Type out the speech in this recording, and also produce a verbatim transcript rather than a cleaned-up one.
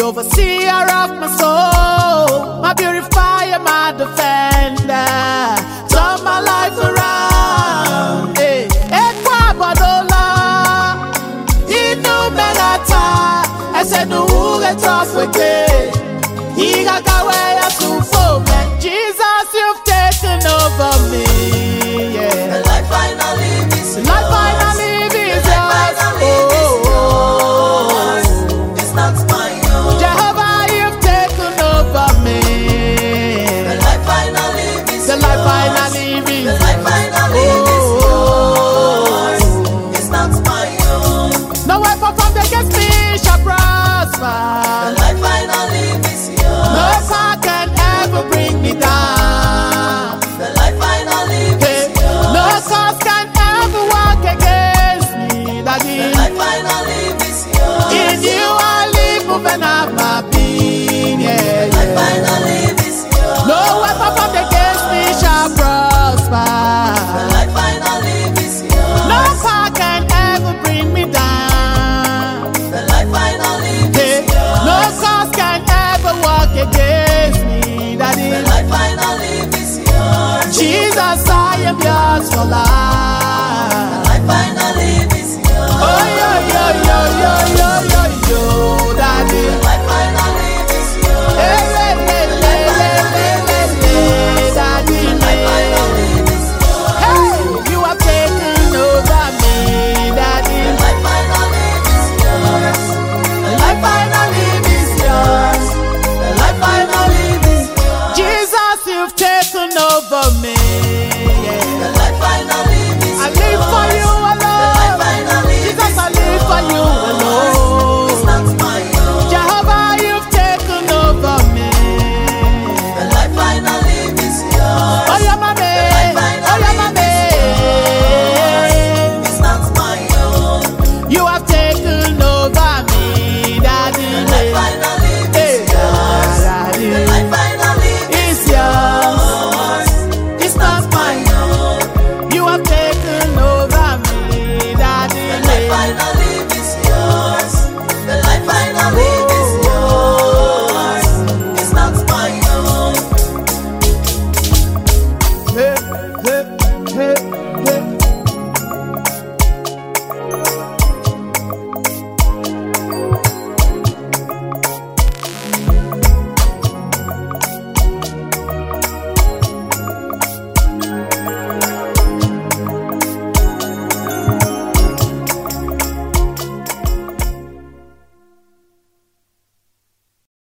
overseer of my soul, my purifier, my defender, turn my life around. Hey, Ekwa Badola, Inu Melata, Esenu Retofweke, Igakawe Asufome. Jesus, you've taken over me. Yeah. The life finally is yours. Life finally is yours. Oh, it's not my own. Jehovah, you've taken over me. The life finally is The yours. life finally is The life finally is yours. It's not my own. No weapon formed against me shall prosper. The life finally is yours. No power can ever bring me down. The life finally Hey, is yours. no cause can ever walk against me. Daddy, The life finally is yours. in you I live, move and have my being. Yeah, The life yeah. finally is yours. No weapon formed against me shall The prosper. life finally is yours. No power can ever bring me down. The life finally Hey, is yours. no cause can ever walk against me. The Daddy, life finally is yours. Jesus, I am yours for The life. life finally is yours. Oh, yo, yo, yo, yo, yo, yo, yo, Daddy. The life finally is yours. Hey, hey, hey, hey, hey, hey, hey, hey, Daddy. The life finally is yours. Hey, you have taken over me, Daddy. The life finally is yours. The life finally is yours. The life finally is yours. Jesus, you've taken over me. Yeah. The life finally is I live for you yours. The life alone. finally Jesus, is I live for you yours. alone. It's not my own. Jehovah, you've taken over me. The life finally is yours. Oh, yeah, mommy. Oh, yeah, mommy. It's not my own. You have taken over me, Daddy. The life finally Hey, is yours. Daddy. The life finally It's is yours. yours. It's not my own. You have taken over me, Daddy. The life finally